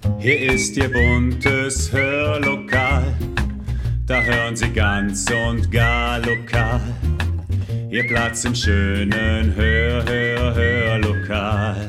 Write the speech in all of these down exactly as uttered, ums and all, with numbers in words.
Hier ist Ihr buntes Hörlokal, da hören Sie ganz und gar lokal. Ihr Platz im schönen Hör, Hör, Hörlokal.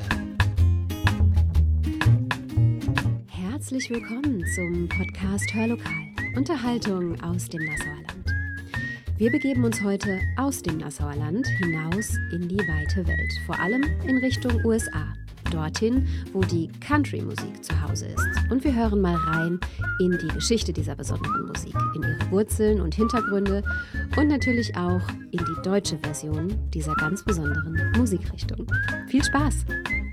Herzlich willkommen zum Podcast Hörlokal, Unterhaltung aus dem Nassauer Land. Wir begeben uns heute aus dem Nassauer Land hinaus in die weite Welt, vor allem in Richtung U S A. Dorthin, wo die Country-Musik zu Hause ist. Und wir hören mal rein in die Geschichte dieser besonderen Musik, in ihre Wurzeln und Hintergründe und natürlich auch in die deutsche Version dieser ganz besonderen Musikrichtung. Viel Spaß!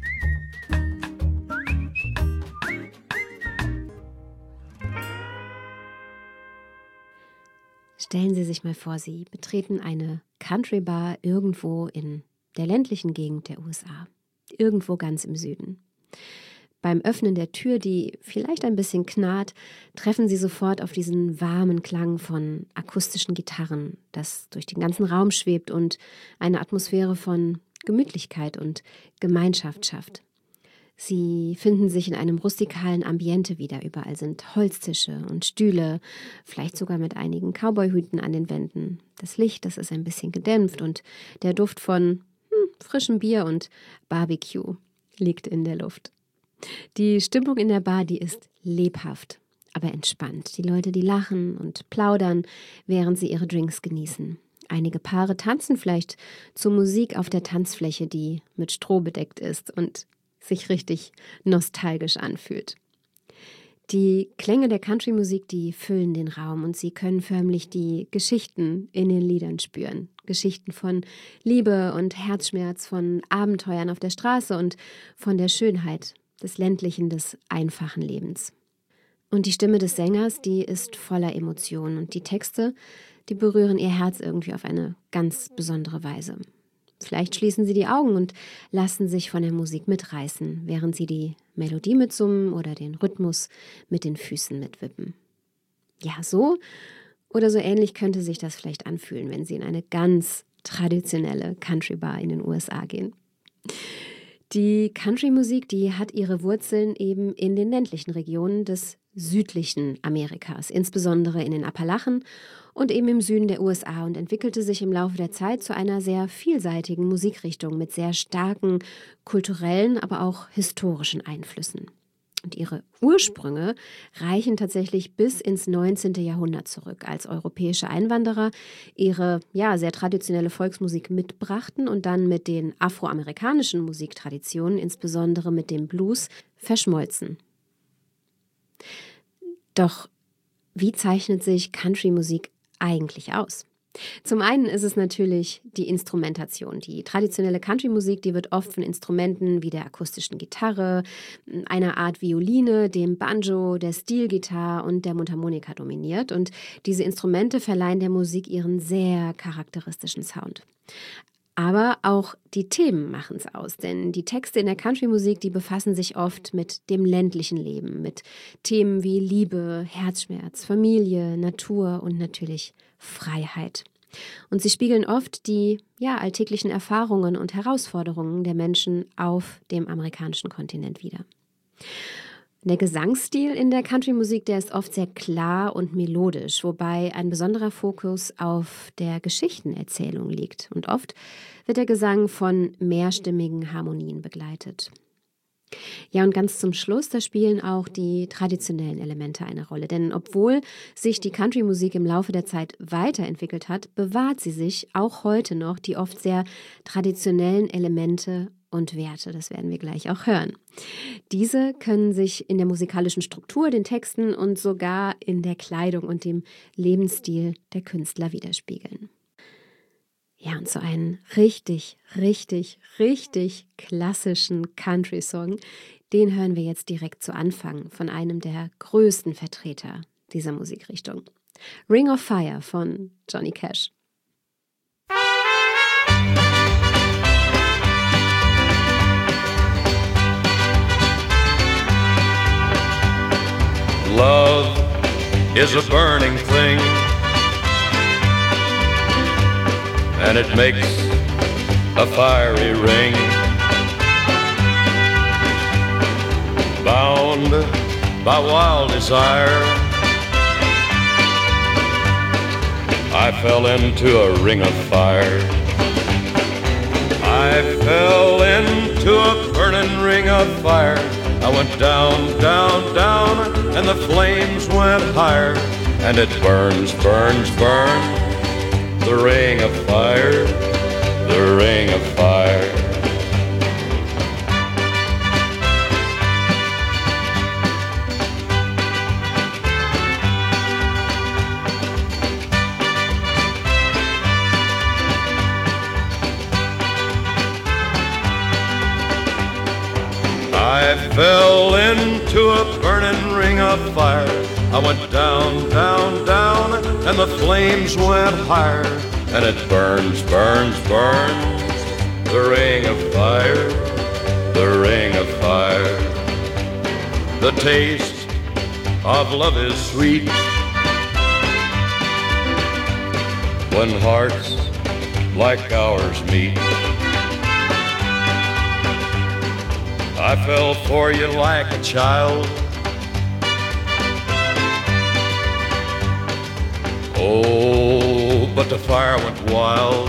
Stellen Sie sich mal vor, Sie betreten eine Country-Bar irgendwo in der ländlichen Gegend der U S A. Irgendwo ganz im Süden. Beim Öffnen der Tür, die vielleicht ein bisschen knarrt, treffen Sie sofort auf diesen warmen Klang von akustischen Gitarren, das durch den ganzen Raum schwebt und eine Atmosphäre von Gemütlichkeit und Gemeinschaft schafft. Sie finden sich in einem rustikalen Ambiente wieder. Überall sind Holztische und Stühle, vielleicht sogar mit einigen Cowboyhüten an den Wänden. Das Licht, das ist ein bisschen gedämpft und der Duft von frischem Bier und Barbecue liegt in der Luft. Die Stimmung in der Bar, die ist lebhaft, aber entspannt. Die Leute, die lachen und plaudern, während sie ihre Drinks genießen. Einige Paare tanzen vielleicht zur Musik auf der Tanzfläche, die mit Stroh bedeckt ist und sich richtig nostalgisch anfühlt. Die Klänge der Country-Musik, die füllen den Raum und Sie können förmlich die Geschichten in den Liedern spüren. Geschichten von Liebe und Herzschmerz, von Abenteuern auf der Straße und von der Schönheit des ländlichen, des einfachen Lebens. Und die Stimme des Sängers, die ist voller Emotionen und die Texte, die berühren Ihr Herz irgendwie auf eine ganz besondere Weise. Vielleicht schließen Sie die Augen und lassen sich von der Musik mitreißen, während Sie die Melodie mitsummen oder den Rhythmus mit den Füßen mitwippen. Ja, so oder so ähnlich könnte sich das vielleicht anfühlen, wenn Sie in eine ganz traditionelle Country-Bar in den U S A gehen. Die Country-Musik, die hat ihre Wurzeln eben in den ländlichen Regionen des südlichen Amerikas, insbesondere in den Appalachen und eben im Süden der U S A und entwickelte sich im Laufe der Zeit zu einer sehr vielseitigen Musikrichtung mit sehr starken kulturellen, aber auch historischen Einflüssen. Und ihre Ursprünge reichen tatsächlich bis ins neunzehnten Jahrhundert zurück, als europäische Einwanderer ihre ja, sehr traditionelle Volksmusik mitbrachten und dann mit den afroamerikanischen Musiktraditionen, insbesondere mit dem Blues, verschmolzen. Doch wie zeichnet sich Country-Musik eigentlich aus? Zum einen ist es natürlich die Instrumentation. Die traditionelle Country-Musik, die wird oft von Instrumenten wie der akustischen Gitarre, einer Art Violine, dem Banjo, der Steel-Gitarre und der Mundharmonika dominiert. Und diese Instrumente verleihen der Musik ihren sehr charakteristischen Sound. Aber auch die Themen machen es aus, denn die Texte in der Country-Musik, die befassen sich oft mit dem ländlichen Leben, mit Themen wie Liebe, Herzschmerz, Familie, Natur und natürlich Freiheit. Und sie spiegeln oft die ja, alltäglichen Erfahrungen und Herausforderungen der Menschen auf dem amerikanischen Kontinent wider. Der Gesangsstil in der Country-Musik, der ist oft sehr klar und melodisch, wobei ein besonderer Fokus auf der Geschichtenerzählung liegt. Und oft wird der Gesang von mehrstimmigen Harmonien begleitet. Ja, und ganz zum Schluss, da spielen auch die traditionellen Elemente eine Rolle. Denn obwohl sich die Country-Musik im Laufe der Zeit weiterentwickelt hat, bewahrt sie sich auch heute noch die oft sehr traditionellen Elemente und Werte. Das werden wir gleich auch hören. Diese können sich in der musikalischen Struktur, den Texten und sogar in der Kleidung und dem Lebensstil der Künstler widerspiegeln. Ja, und so einen richtig, richtig, richtig klassischen Country-Song, den hören wir jetzt direkt zu Anfang von einem der größten Vertreter dieser Musikrichtung. Ring of Fire von Johnny Cash. Love is a burning thing, and it makes a fiery ring. Bound by wild desire. I fell into a ring of fire. I fell into a burning ring of fire. I went down, down, down, and the flames went higher. And it burns, burns, burns, the ring of fire, the ring of fire. I fell into a burning ring of fire. I went down, down, down, and the flames went higher. And it burns, burns, burns, the ring of fire, the ring of fire. The taste of love is sweet when hearts like ours meet. I fell for you like a child. Oh, but the fire went wild.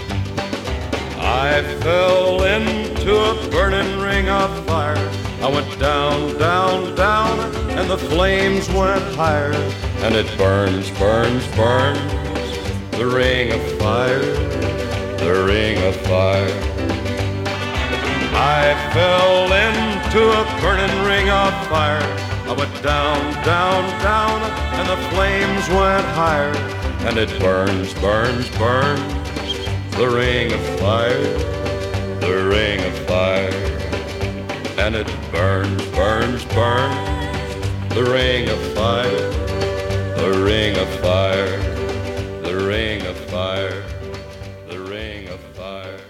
I fell into a burning ring of fire. I went down, down, down, and the flames went higher. And it burns, burns, burns, the ring of fire, the ring of fire. I fell into a burning ring of fire. I went down, down, down, and the flames went higher. And it burns, burns, burns, the ring of fire, the ring of fire. And it burns, burns, burns, the ring of fire, the ring of fire, the ring of fire, the ring of fire.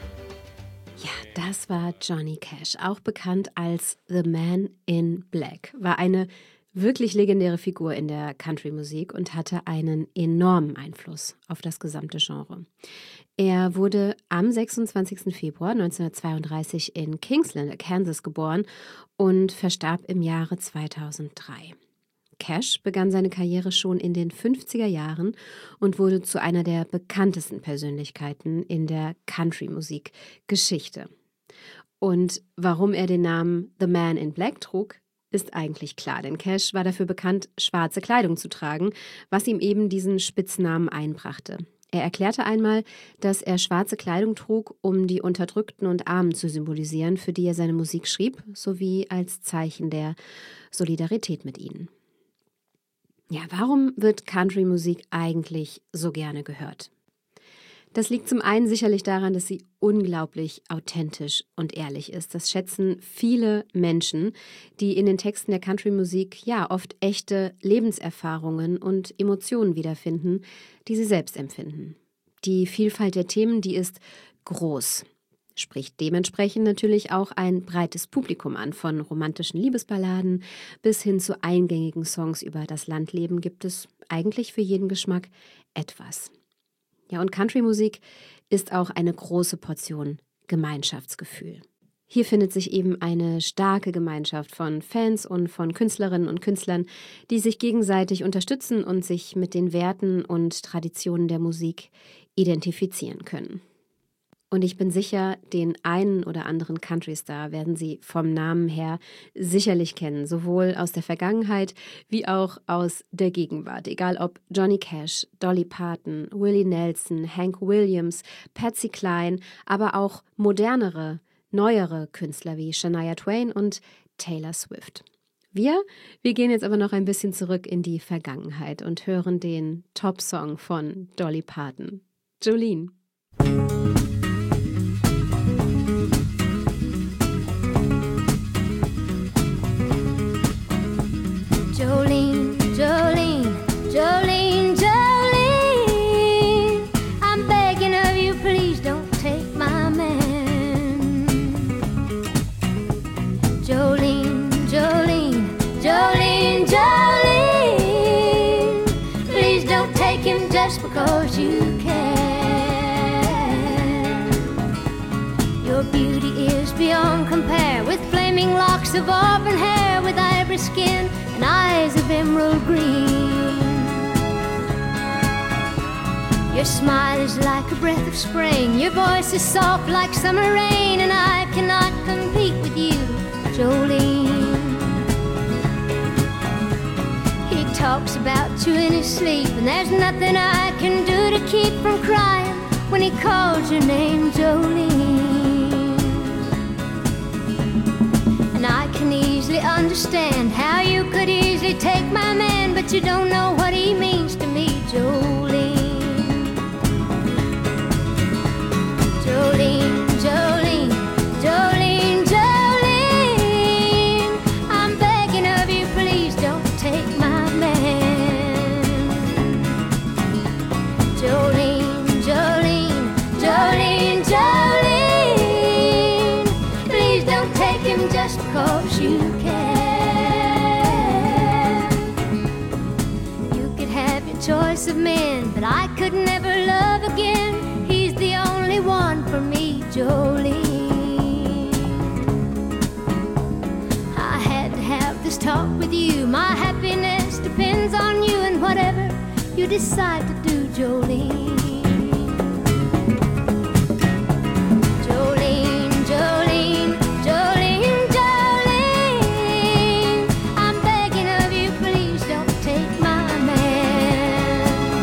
Das war Johnny Cash, auch bekannt als The Man in Black, war eine wirklich legendäre Figur in der Country-Musik und hatte einen enormen Einfluss auf das gesamte Genre. Er wurde am sechsundzwanzigsten Februar neunzehnhundertzweiunddreißig in Kingsland, Kansas, geboren und verstarb im Jahre zweitausenddrei. Cash begann seine Karriere schon in den fünfziger Jahren und wurde zu einer der bekanntesten Persönlichkeiten in der Country-Musik-Geschichte. Und warum er den Namen The Man in Black trug, ist eigentlich klar, denn Cash war dafür bekannt, schwarze Kleidung zu tragen, was ihm eben diesen Spitznamen einbrachte. Er erklärte einmal, dass er schwarze Kleidung trug, um die Unterdrückten und Armen zu symbolisieren, für die er seine Musik schrieb, sowie als Zeichen der Solidarität mit ihnen. Ja, warum wird Country-Musik eigentlich so gerne gehört? Das liegt zum einen sicherlich daran, dass sie unglaublich authentisch und ehrlich ist. Das schätzen viele Menschen, die in den Texten der Country-Musik ja oft echte Lebenserfahrungen und Emotionen wiederfinden, die sie selbst empfinden. Die Vielfalt der Themen, die ist groß, spricht dementsprechend natürlich auch ein breites Publikum an. Von romantischen Liebesballaden bis hin zu eingängigen Songs über das Landleben gibt es eigentlich für jeden Geschmack etwas. Ja, und Country-Musik ist auch eine große Portion Gemeinschaftsgefühl. Hier findet sich eben eine starke Gemeinschaft von Fans und von Künstlerinnen und Künstlern, die sich gegenseitig unterstützen und sich mit den Werten und Traditionen der Musik identifizieren können. Und ich bin sicher, den einen oder anderen Country-Star werden Sie vom Namen her sicherlich kennen, sowohl aus der Vergangenheit wie auch aus der Gegenwart. Egal ob Johnny Cash, Dolly Parton, Willie Nelson, Hank Williams, Patsy Cline, aber auch modernere, neuere Künstler wie Shania Twain und Taylor Swift. Wir, wir gehen jetzt aber noch ein bisschen zurück in die Vergangenheit und hören den Top-Song von Dolly Parton, Jolene. Jolene, Jolene, Jolene, Jolene, I'm begging of you, please don't take my man. Jolene, Jolene, Jolene, Jolene, please don't take him just because you can. Your beauty is beyond compare, with flaming locks of auburn hair, with ivory skin and eyes of emerald green. Your smile is like a breath of spring. Your voice is soft like summer rain. And I cannot compete with you, Jolene. He talks about you in his sleep, and there's nothing I can do to keep from crying when he calls your name, Jolene. And I can easily understand how you could easily take my man, but you don't know what he means to me, Jolene. Jolene, Jolene, Jolene, Jolene, I'm begging of you, please don't take my man. Jolene, Jolene, Jolene, Jolene, please don't take him just because you can. You could have your choice of men, but I could never love again. He's the only one for me, Jolene. I had to have this talk with you. My happiness depends on you, and whatever you decide to do, Jolene. Jolene, Jolene, Jolene, Jolene, I'm begging of you, please don't take my man.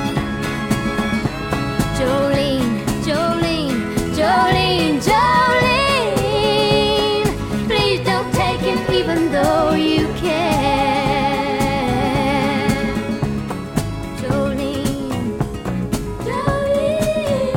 Jolene, Jolene, Jolene, Jolene, please don't take him even though you can. Jolene, Jolene.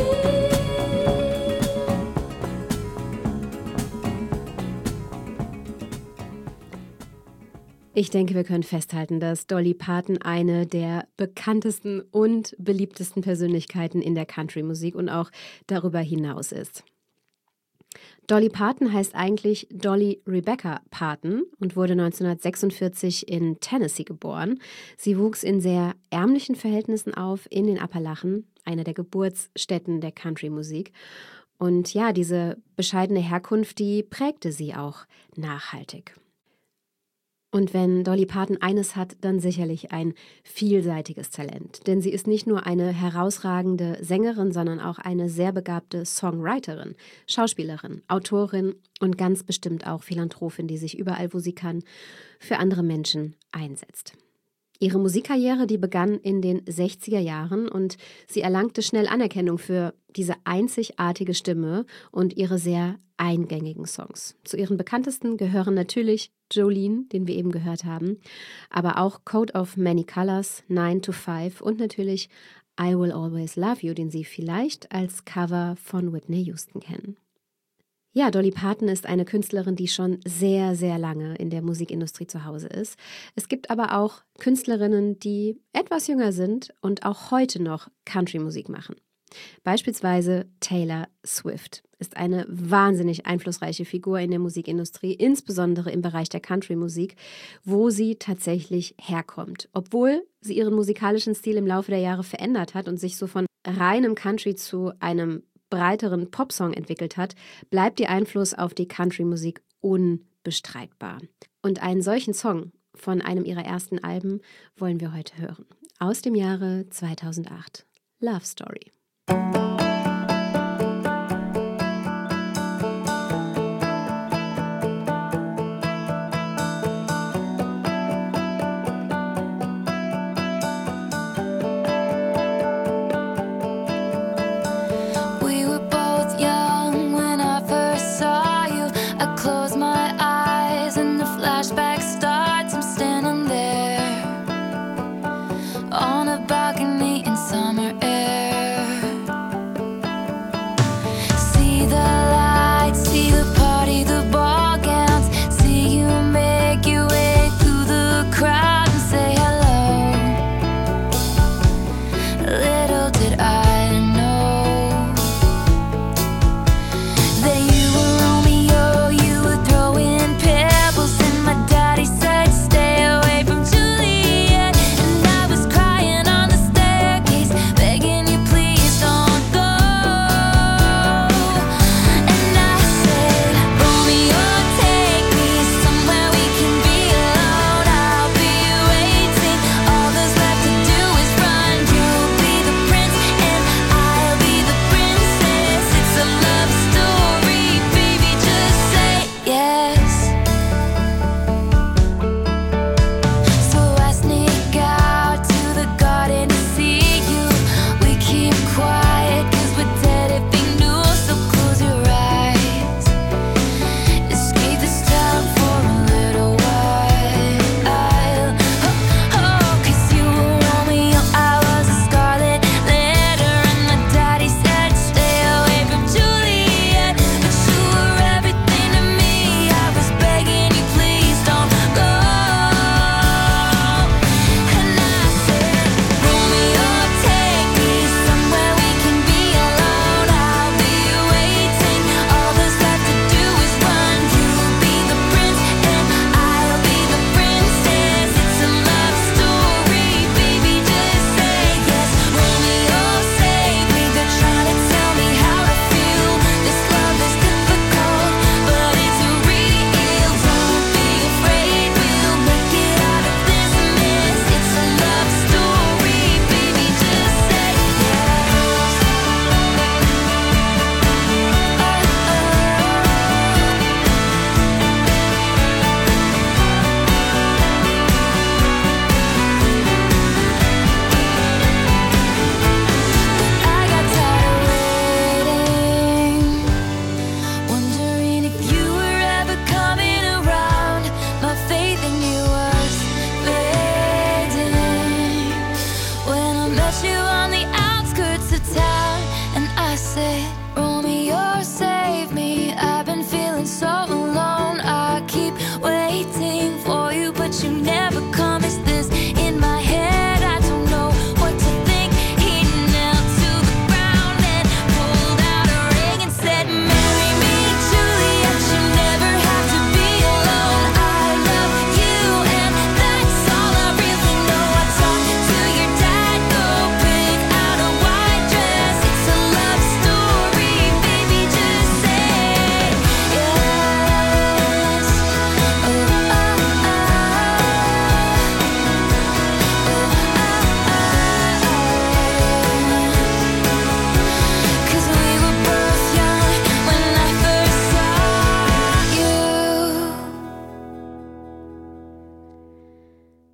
Ich denke, wir können festhalten, dass Dolly Parton eine der bekanntesten und beliebtesten Persönlichkeiten in der Country-Musik und auch darüber hinaus ist. Dolly Parton heißt eigentlich Dolly Rebecca Parton und wurde neunzehnhundertsechsundvierzig in Tennessee geboren. Sie wuchs in sehr ärmlichen Verhältnissen auf in den Appalachen, einer der Geburtsstätten der Country-Musik. Und ja, diese bescheidene Herkunft, die prägte sie auch nachhaltig. Und wenn Dolly Parton eines hat, dann sicherlich ein vielseitiges Talent. Denn sie ist nicht nur eine herausragende Sängerin, sondern auch eine sehr begabte Songwriterin, Schauspielerin, Autorin und ganz bestimmt auch Philanthropin, die sich überall, wo sie kann, für andere Menschen einsetzt. Ihre Musikkarriere, die begann in den sechziger Jahren und sie erlangte schnell Anerkennung für diese einzigartige Stimme und ihre sehr eingängigen Songs. Zu ihren bekanntesten gehören natürlich Jolene, den wir eben gehört haben, aber auch Coat of Many Colors, nine to five und natürlich I Will Always Love You, den Sie vielleicht als Cover von Whitney Houston kennen. Ja, Dolly Parton ist eine Künstlerin, die schon sehr, sehr lange in der Musikindustrie zu Hause ist. Es gibt aber auch Künstlerinnen, die etwas jünger sind und auch heute noch Country-Musik machen. Beispielsweise Taylor Swift ist eine wahnsinnig einflussreiche Figur in der Musikindustrie, insbesondere im Bereich der Country-Musik, wo sie tatsächlich herkommt. Obwohl sie ihren musikalischen Stil im Laufe der Jahre verändert hat und sich so von reinem Country zu einem breiteren Popsong entwickelt hat, bleibt ihr Einfluss auf die Country-Musik unbestreitbar. Und einen solchen Song von einem ihrer ersten Alben wollen wir heute hören. Aus dem Jahre zweitausendacht. Love Story. That you were Romeo, you were throwing pebbles in my dive.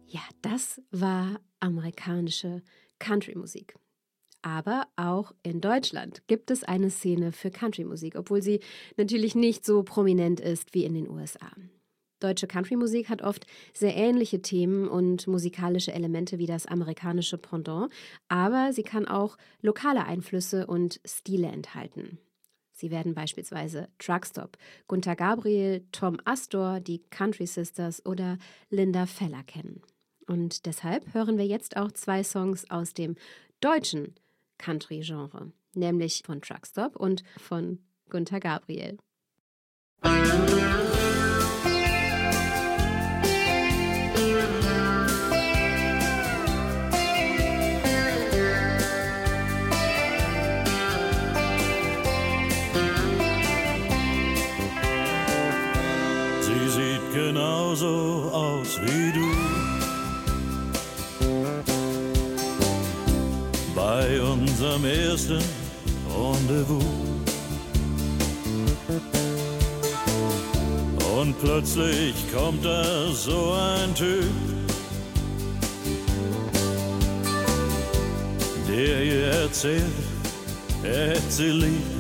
Ja, das war amerikanische Country-Musik. Aber auch in Deutschland gibt es eine Szene für Country-Musik, obwohl sie natürlich nicht so prominent ist wie in den U S A. Deutsche Country-Musik hat oft sehr ähnliche Themen und musikalische Elemente wie das amerikanische Pendant, aber sie kann auch lokale Einflüsse und Stile enthalten. Sie werden beispielsweise Truckstop, Gunter Gabriel, Tom Astor, die Country Sisters oder Linda Feller kennen. Und deshalb hören wir jetzt auch zwei Songs aus dem deutschen Country-Genre, nämlich von Truckstop und von Gunter Gabriel. Sie sieht genauso aus wie du. Bei unserem ersten Rendezvous. Und plötzlich kommt da so ein Typ, der ihr erzählt, er hätte sie lieb.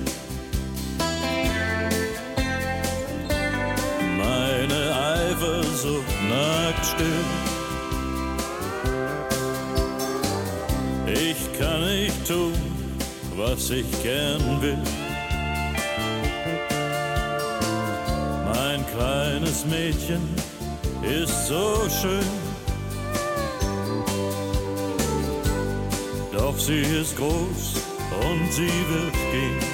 Meine Eifersucht nagt still. Ich kann nicht tun, was ich gern will. Mein kleines Mädchen ist so schön, doch sie ist groß und sie wird gehen.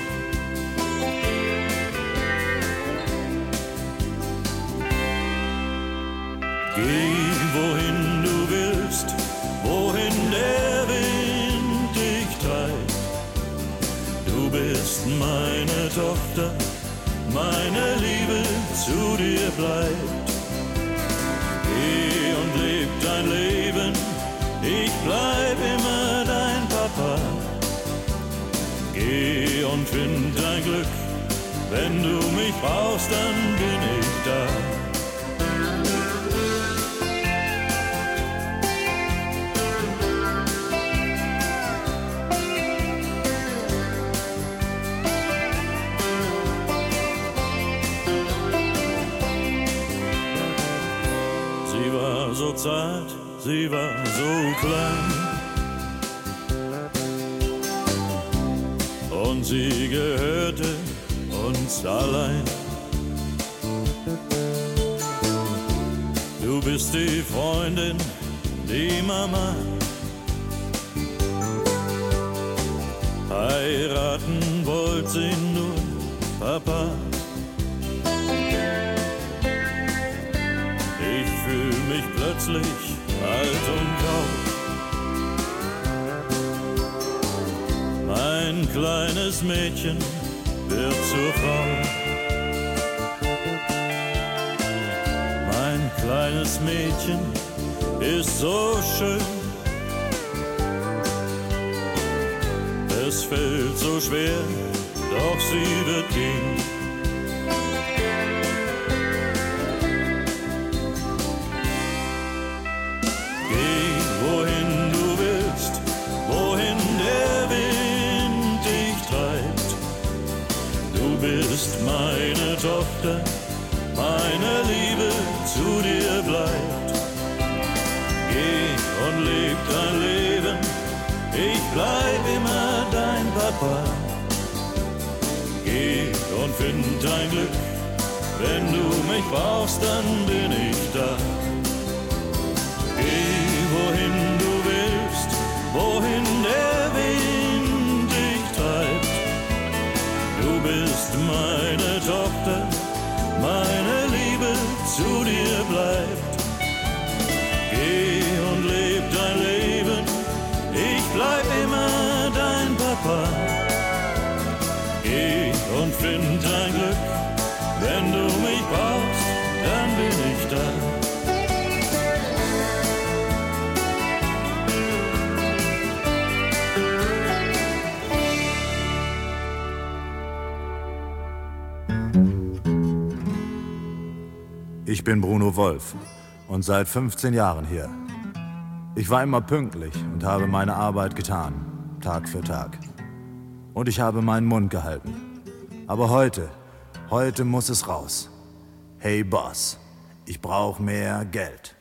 Geh, wohin du willst, wohin der Wind dich treibt. Du bist meine Tochter, meine Liebe zu dir bleibt. Geh und leb dein Leben, ich bleib immer dein Papa. Geh und find dein Glück, wenn du mich brauchst, dann bin ich da. So zart, sie war so klein und sie gehörte uns allein. Du bist die Freundin, die Mama. Heiraten wollte sie nur Papa. Ich fühl mich plötzlich alt und grau. Mein kleines Mädchen wird zur Frau. Mein kleines Mädchen ist so schön. Es fällt so schwer, doch sie wird gehen. Meine Tochter, meine Liebe zu dir bleibt. Geh und leb dein Leben, ich bleib immer dein Papa. Geh und find dein Glück, wenn du mich brauchst, dann bin ich da. Geh, wohin du willst, wohin der Wind dich treibt. Du bist meine Tochter, meine Liebe zu dir bleibt. Geh und leb dein Leben, ich bleib immer dein Papa. Geh und find dein Glück, wenn du mich brauchst, dann bin ich da. Ich bin Bruno Wolf und seit fünfzehn Jahren hier. Ich war immer pünktlich und habe meine Arbeit getan, Tag für Tag. Und ich habe meinen Mund gehalten. Aber heute, heute muss es raus. Hey Boss, ich brauche mehr Geld.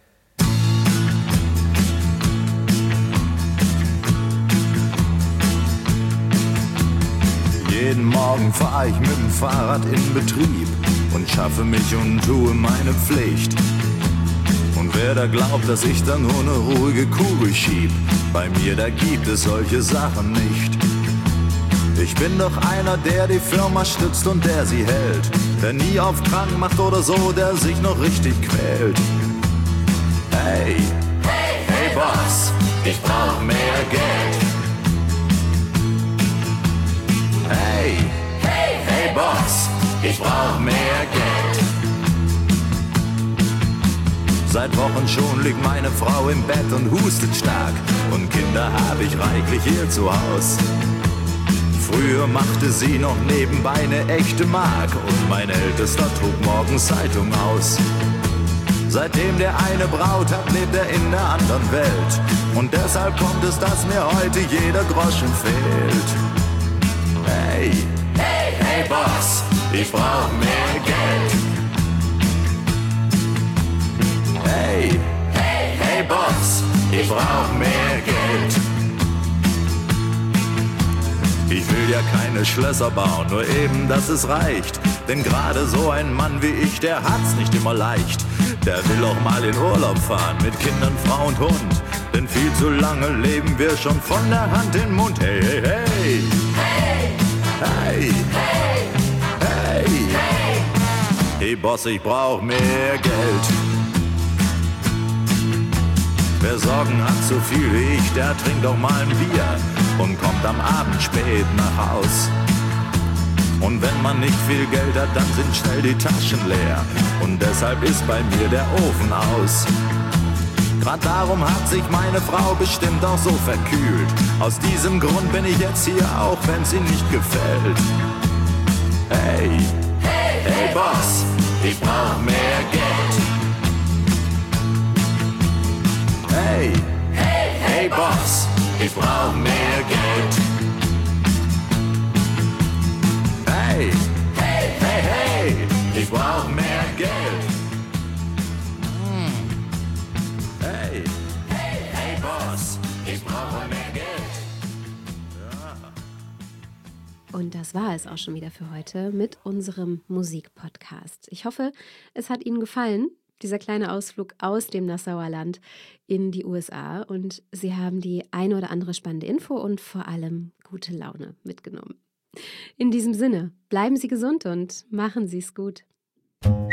Jeden Morgen fahr ich mit dem Fahrrad in Betrieb und schaffe mich und tue meine Pflicht. Und wer da glaubt, dass ich da nur eine ruhige Kugel schieb, bei mir da gibt es solche Sachen nicht. Ich bin doch einer, der die Firma stützt und der sie hält, der nie auf krank macht oder so, der sich noch richtig quält. Hey, hey, hey Boss, ich brauch mehr Geld. Hey, hey, hey Boss, ich brauch mehr Geld. Seit Wochen schon liegt meine Frau im Bett und hustet stark und Kinder hab ich reichlich hier zu Haus. Früher machte sie noch nebenbei eine echte Mark und mein Ältester trug morgens Zeitung aus. Seitdem der eine Braut hat, lebt er in der anderen Welt und deshalb kommt es, dass mir heute jeder Groschen fehlt. Hey, hey, hey Boss, ich brauch mehr Geld. Hey, hey, hey Boss, ich brauch mehr Geld. Ich will ja keine Schlösser bauen, nur eben, dass es reicht. Denn gerade so ein Mann wie ich, der hat's nicht immer leicht. Der will auch mal in Urlaub fahren, mit Kindern, Frau und Hund. Denn viel zu lange leben wir schon von der Hand in den Mund. Hey, hey, hey. Hey, hey, hey, hey. Hey, hey Boss, ich brauch mehr Geld. Wer Sorgen hat so viel wie ich, der trinkt doch mal ein Bier und kommt am Abend spät nach Haus. Und wenn man nicht viel Geld hat, dann sind schnell die Taschen leer und deshalb ist bei mir der Ofen aus. Grad darum hat sich meine Frau bestimmt auch so verkühlt. Aus diesem Grund bin ich jetzt hier, auch wenn sie nicht gefällt. Hey, hey, hey Boss, ich brauch mehr Geld. Hey, hey, hey Boss, ich brauch mehr Geld. Hey, hey, hey, hey, ich brauch mehr Geld. Mm. Hey, hey, hey Boss, ich brauche mehr Geld. Ja. Und das war es auch schon wieder für heute mit unserem Musikpodcast. Ich hoffe, es hat Ihnen gefallen, dieser kleine Ausflug aus dem Nassauer Land in die U S A. Und Sie haben die eine oder andere spannende Info und vor allem gute Laune mitgenommen. In diesem Sinne, bleiben Sie gesund und machen Sie es gut.